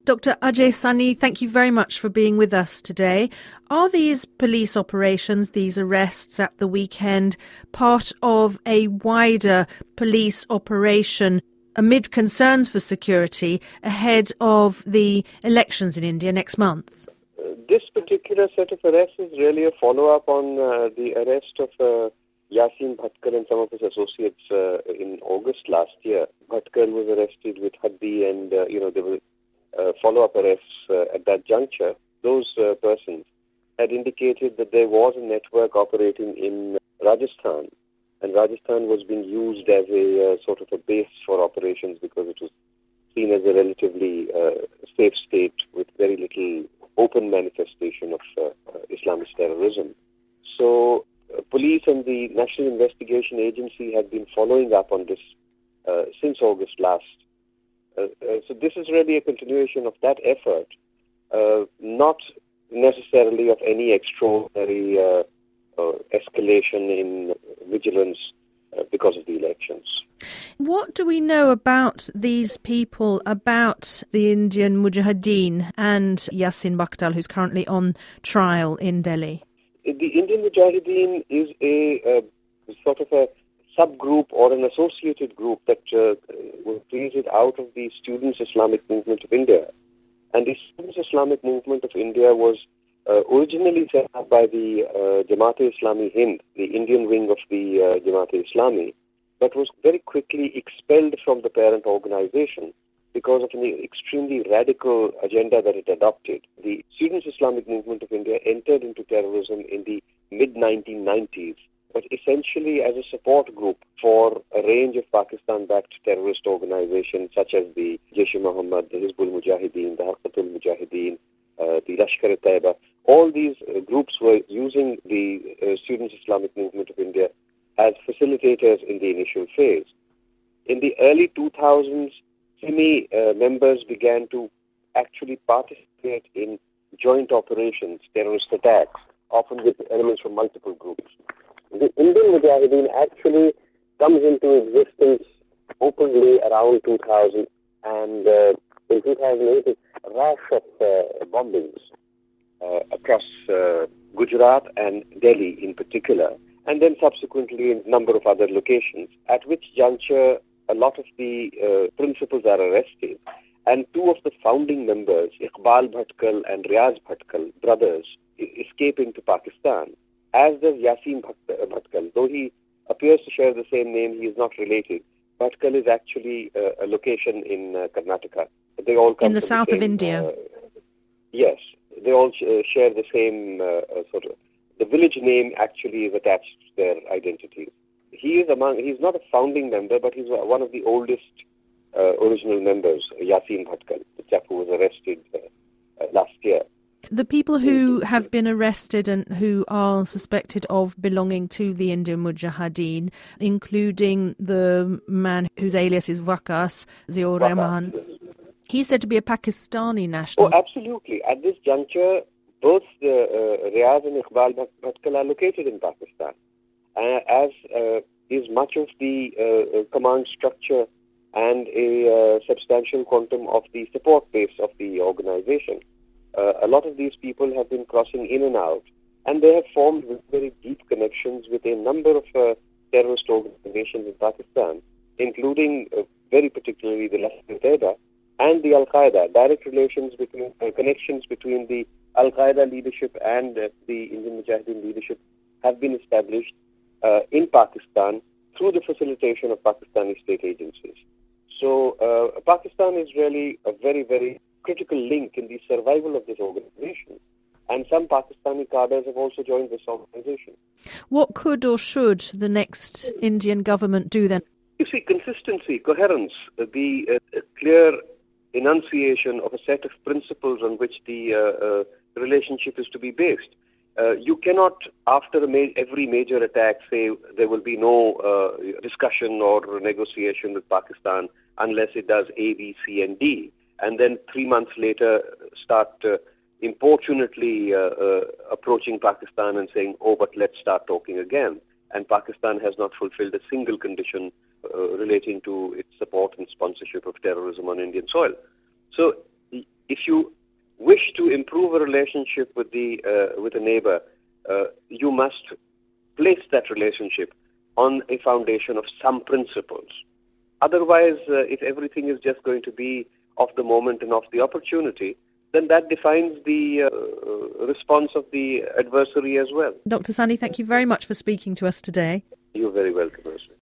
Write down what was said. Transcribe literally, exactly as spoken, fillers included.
Doctor Ajay Sani, thank you very much for being with us today. Are these police operations, these arrests at the weekend, part of a wider police operation amid concerns for security ahead of the elections in India next month? Uh, this particular set of arrests is really a follow-up on uh, the arrest of uh, Yassin Bhatkal and some of his associates uh, in August last year. Bhatkal was arrested with Haddi and, uh, you know, there were uh, follow-up arrests uh, at that juncture. Those uh, persons had indicated that there was a network operating in Rajasthan, and Rajasthan was being used as a uh, sort of a base for operations because it was seen as a relatively uh, safe state with very little open manifestation of uh, uh, Islamist terrorism. So uh, police and the National Investigation Agency had been following up on this uh, since August last. Uh, uh, so this is really a continuation of that effort, uh, not necessarily of any extraordinary uh, uh, escalation in vigilance uh, because of the elections. What do we know about these people, about the Indian Mujahideen and Yassin Bhatkal, who's currently on trial in Delhi? The Indian Mujahideen is a, a sort of a subgroup or an associated group that uh, was created out of the Students' Islamic Movement of India. And the Students' Islamic Movement of India was uh, originally set up by the uh, Jamaat-e-Islami Hind, the Indian wing of the uh, Jamaat-e-Islami, but was very quickly expelled from the parent organization because of an extremely radical agenda that it adopted. The Students' Islamic Movement of India entered into terrorism in the mid nineteen nineties, but essentially as a support group for a range of Pakistan-backed terrorist organizations such as the Jaish-e-Mohammed, the Hizbul Mujahideen, the Harkatul Mujahideen, uh, the Lashkar-e-Taiba. All these uh, groups were using the uh, Students' Islamic Movement of India as facilitators in the initial phase. In the early two thousands, S I M I uh, members began to actually participate in joint operations, terrorist attacks, often with elements from multiple groups. The Indian Mujahideen actually comes into existence openly around two thousand, and uh, in two thousand eight, a rash of uh, bombings uh, across uh, Gujarat and Delhi in particular, and then subsequently in a number of other locations, at which juncture a lot of the uh, principals are arrested, and two of the founding members, Iqbal Bhatkal and Riaz Bhatkal, brothers, escape into Pakistan, as does Yassin Bhatkal. Though he appears to share the same name, he is not related. Bhatkal is actually uh, a location in uh, Karnataka. They all come in the from south the same, of India. Uh, yes, they all sh- uh, share the same uh, uh, sort of. The village name actually is attached to their identities. He is among. He's not a founding member, but he's one of the oldest uh, original members. Yassin Bhatkal, the chap who was arrested uh, uh, last year. The people who have been arrested and who are suspected of belonging to the Indian Mujahideen, including the man whose alias is Waqas, Ziaur Rahman, he's said to be a Pakistani national. Oh, absolutely. At this juncture, both the uh, Riaz and Iqbal Bhatkal are located in Pakistan, uh, as uh, is much of the uh, command structure and a uh, substantial quantum of the support base of the organization. Uh, a lot of these people have been crossing in and out, and they have formed very deep connections with a number of uh, terrorist organizations in Pakistan, including uh, very particularly the Lashkar-e-Taiba and the Al-Qaeda. Direct relations between, uh, connections between the Al-Qaeda leadership and uh, the Indian Mujahideen leadership have been established uh, in Pakistan through the facilitation of Pakistani state agencies. So uh, Pakistan is really a very, very critical link in the survival of this organization. And some Pakistani cadres have also joined this organization. What could or should the next Indian government do then? You see, consistency, coherence, the uh, clear enunciation of a set of principles on which the uh, uh, relationship is to be based. Uh, you cannot, after a ma- every major attack, say there will be no uh, discussion or negotiation with Pakistan unless it does A, B, C, and D. And then three months later start uh, importunately uh, uh, approaching Pakistan and saying, oh, but let's start talking again. And Pakistan has not fulfilled a single condition uh, relating to its support and sponsorship of terrorism on Indian soil. So if improve a relationship with the uh, with a neighbor, uh, you must place that relationship on a foundation of some principles. Otherwise, uh, if everything is just going to be of the moment and of the opportunity, then that defines the uh, response of the adversary as well. Doctor Sani, thank you very much for speaking to us today. You're very welcome, Ursula.